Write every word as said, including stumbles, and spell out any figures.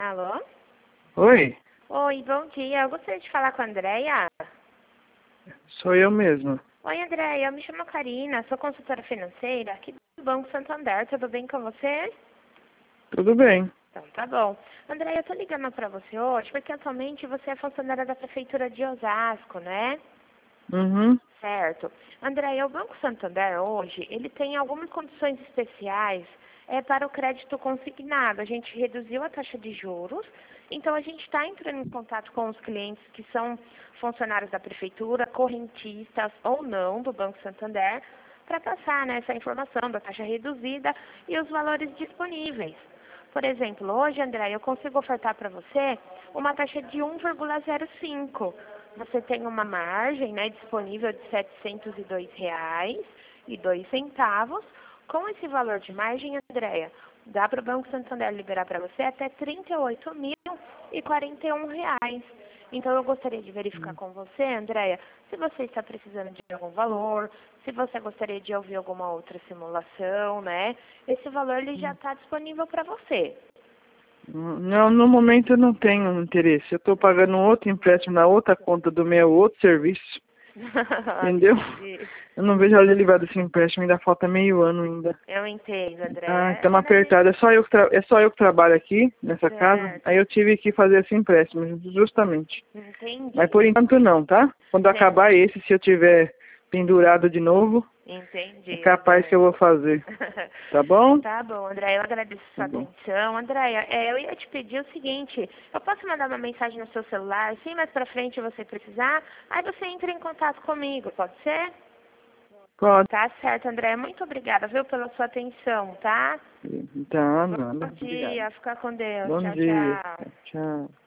Alô? Oi, Oi, bom dia. Eu gostaria de falar com a Andréia. sou eu mesmo. Oi, Andréia. Eu me chamo Karina, sou consultora financeira aqui do Banco Santander. Tudo bem com você? Tudo bem. Então, tá bom. Andréia, eu tô ligando pra você hoje porque atualmente você é funcionária da Prefeitura de Osasco, né? Uhum. Certo. Andréia, o Banco Santander hoje, ele tem algumas condições especiais é, para o crédito consignado. A gente reduziu a taxa de juros, então a gente está entrando em contato com os clientes que são funcionários da Prefeitura, correntistas ou não do Banco Santander, para passar né, essa informação da taxa reduzida e os valores disponíveis. Por exemplo, hoje, André, eu consigo ofertar para você uma taxa de um vírgula zero cinco. Você tem uma margem né, disponível de setecentos e dois reais e dois centavos. Com esse valor de margem, Andréia, dá para o Banco Santander liberar para você até trinta e oito mil e quarenta e um reais. Então, eu gostaria de verificar com você, Andréia, se você está precisando de algum valor, se você gostaria de ouvir alguma outra simulação, né? Esse valor ele já está disponível para você. Não, no momento eu não tenho interesse. Eu estou pagando um outro empréstimo na outra conta do meu outro serviço. Entendeu? Entendi. Eu não vejo a hora de livrar desse empréstimo, ainda falta meio ano ainda. Eu entendo, Andréia. Ah, É estamos quando a gente... apertados. É só eu que tra... é só eu que trabalho aqui nessa casa. Certo. Aí eu tive que fazer esse empréstimo, justamente. Entendi. Mas por enquanto não, tá? Quando Entendi. acabar esse, se eu tiver pendurado de novo, Entendi, é capaz que Andréia. eu vou fazer. Tá bom? Tá bom, Andréia, eu agradeço a Tá sua bom. atenção. Andréia, é, eu ia te pedir o seguinte, eu posso mandar uma mensagem no seu celular, se mais pra frente você precisar, aí você entra em contato comigo, pode ser? Pode. Tá certo, Andréia, muito obrigada, viu, pela sua atenção, tá? Tá, Bom nada. Obrigado. dia, fica com Deus, Bom tchau, dia. tchau. Tchau.